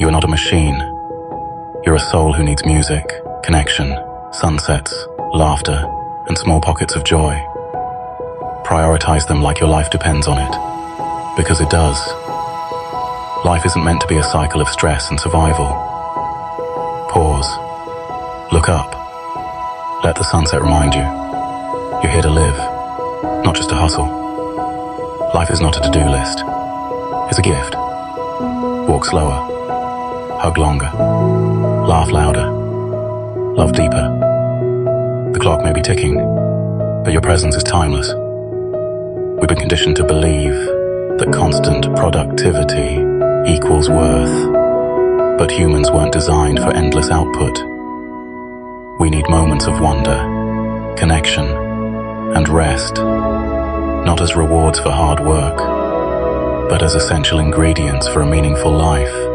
are not a machine. You're a soul who needs music, connection, sunsets, laughter, and small pockets of joy. Prioritize them like your life depends on it, because it does. Life isn't meant to be a cycle of stress and survival. Pause. Look up. Let the sunset remind you. You're here to live, not just to hustle. Life is not a to-do list. It's a gift. Walk slower. Hug longer. Laugh louder. Love deeper. The clock may be ticking, but your presence is timeless. We've been conditioned to believe that constant productivity equals worth, but humans weren't designed for endless output. We need moments of wonder, connection, and rest, not as rewards for hard work, but as essential ingredients for a meaningful life.